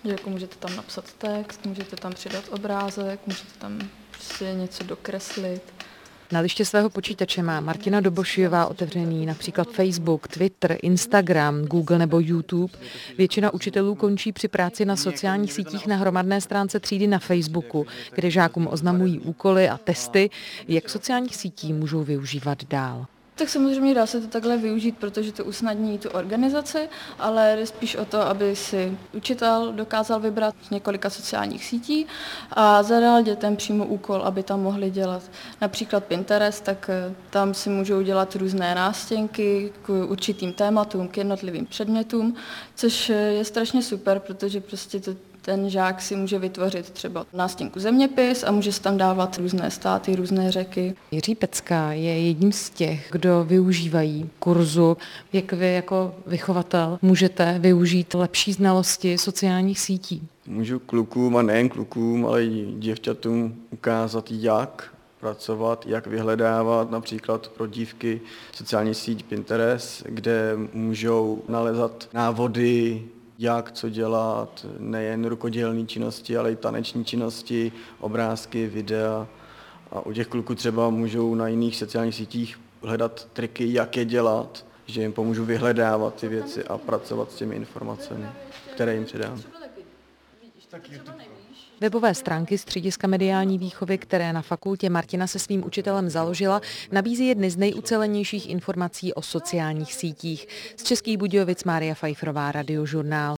že jako můžete tam napsat text, můžete tam přidat obrázek, můžete tam prostě něco dokreslit. Na liště svého počítače má Martina Dobošijová otevřený například Facebook, Twitter, Instagram, Google nebo YouTube. Většina učitelů končí při práci na sociálních sítích na hromadné stránce třídy na Facebooku, kde žákům oznamují úkoly a testy, jak sociálních sítí můžou využívat dál. Tak samozřejmě dá se to takhle využít, protože to usnadní tu organizaci, ale jde spíš o to, aby si učitel dokázal vybrat z několika sociálních sítí a zadal dětem přímo úkol, aby tam mohli dělat například Pinterest, tak tam si můžou dělat různé nástěnky k určitým tématům, k jednotlivým předmětům, což je strašně super, protože prostě ten žák si může vytvořit třeba nástěnku zeměpis a může si tam dávat různé státy, různé řeky. Jiří Pecka je jedním z těch, kdo využívají kurzu. Jak vy jako vychovatel můžete využít lepší znalosti sociálních sítí? Můžu klukům a nejen klukům, ale i děvčatům ukázat, jak pracovat, jak vyhledávat například pro dívky sociální síť Pinterest, kde můžou nalézat návody, jak co dělat, nejen rukodělné činnosti, ale i taneční činnosti, obrázky, videa. A u těch kluků třeba můžou na jiných sociálních sítích hledat triky, jak je dělat, že jim pomůžu vyhledávat ty věci a pracovat s těmi informacemi, které jim předám. Webové stránky Střediska mediální výchovy, které na fakultě Martina se svým učitelem založila, nabízí jedny z nejucelenějších informací o sociálních sítích. Z Českých Budějovic Mária Pfeifferová, Radiožurnál.